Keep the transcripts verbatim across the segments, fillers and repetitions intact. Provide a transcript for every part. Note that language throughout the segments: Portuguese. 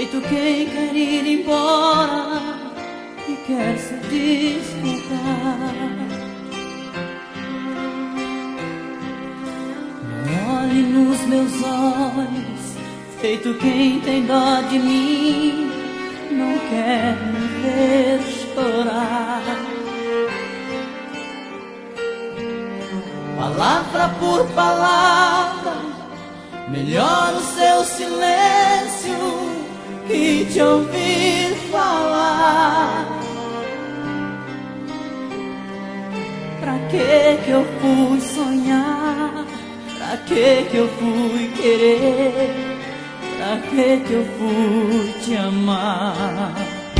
feito quem quer ir embora e quer se desculpar. Olhe nos meus olhos, feito quem tem dó de mim, não quer me ver chorar. Palavra por palavra, melhor o seu silêncio que te ouvir falar. Pra que que eu fui sonhar? Pra que que eu fui querer? Pra que que eu fui te amar?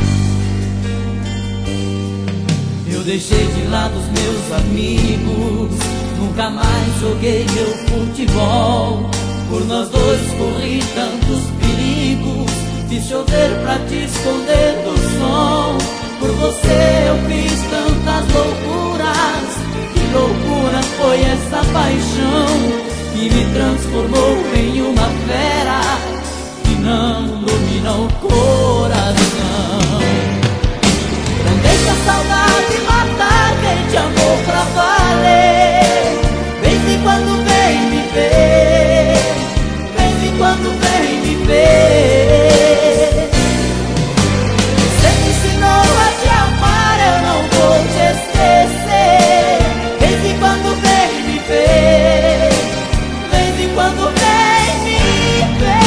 Eu deixei de lado os meus amigos, nunca mais joguei meu futebol. Por nós dois corri tantos perigos, fiz chover pra te esconder do sol. Por você eu fiz tantas loucuras, que loucura foi essa paixão que me transformou em uma fera que não domina o coração. Não deixa a saudade matar quem te amou pra valer. Vem e quando vem me ver, vem e quando vem me ver. Você me ensinou a te amar, eu não vou te esquecer. Vem e quando vem me ver, vem e quando vem me ver.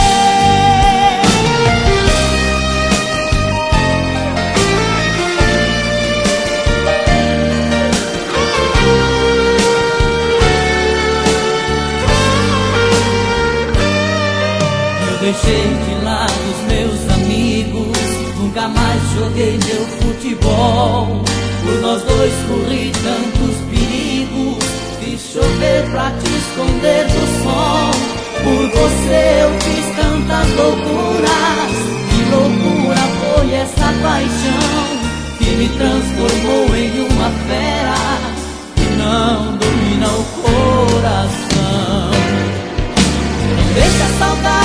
Deixei de lado os meus amigos, nunca mais joguei meu futebol. Por nós dois corri tantos perigos, fiz chover pra te esconder do sol. Por você eu fiz tantas loucuras, que loucura foi essa paixão que me transformou em uma fera que não domina o coração. Não deixa a saudade